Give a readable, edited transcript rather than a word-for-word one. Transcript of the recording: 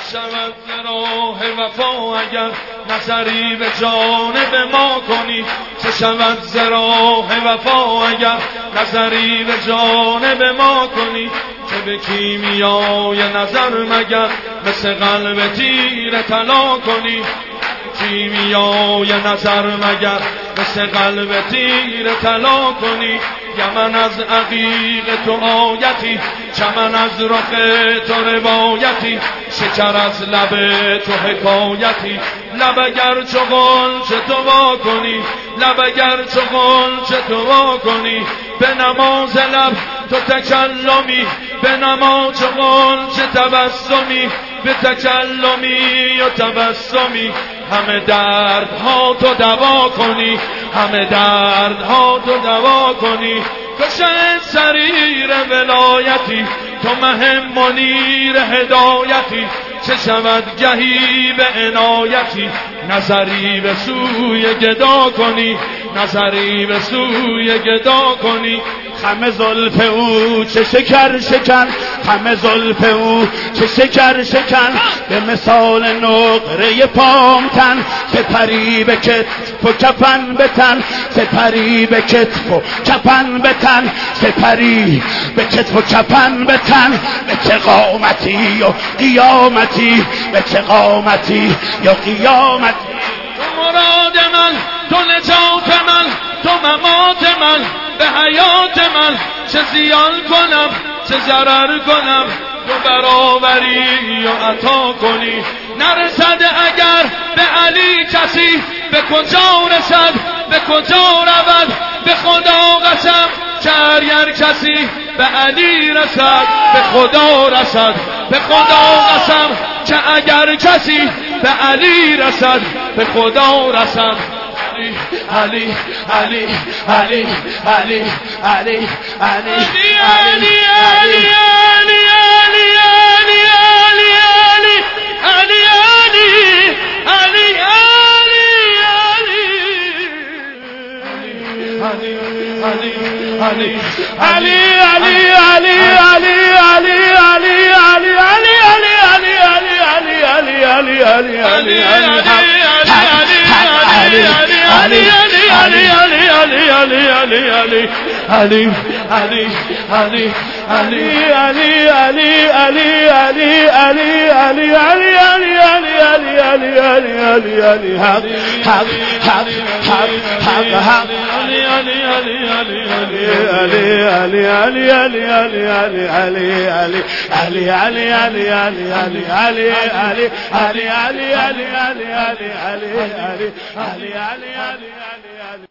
شود ز راه وفا اگر نظری به جانب ما کنی، چه شود ز راه وفا اگر نظری به جانب ما کنی، چه به کیمیای نظر مگر مثل قلب تیر طلا کنی، کیمیای نظر مگر مثل قلب تیر طلا کنی. یمن از عقیق تو آیتی، چمن از رخ تو روایتی، شکر از لب تو حکایتی، لب اگر چو غنچه تو وا کنی، لب اگر چو غنچه تو وا کنی، به نماز لب تو تکلمی، به نماز چو غنچه تبسمی، به تکلمی و تبسمی، همه دردها تو دوا کنی، همه دردها تو دوا کنی. تو شهد سریر ولایتی، تو مه منیر هدایتی، چه شود گهی به عنایتی، نظری به سوی گدا کنی، نظری به سوی گدا کنی. خم زلف او چه شکر شکن، خم زلف او چه شکر شکن، به مثال نقره پامتن، سپری به کتف و کفن بتن، سپری به کتف و کفن بتن، سپری به کتف و کفن بتن. به چه قامتی و قیامتی، به چه قامتی یا قیامتی. تو مراد من، تو نجات من، تو ممات من، به حیات من چه زیان کنم چه ضرر کنم، تو برآوری و عطا کنی. نرسد اگر به علی کسی، به کجا رسد به کجا رود، به خدا قسم که اگر کسی به علی رسد به خدا رسد، به خدا قسم که اگر کسی به علی رسد به خدا رسد. علی علی علی علی علی علی علی علی Ali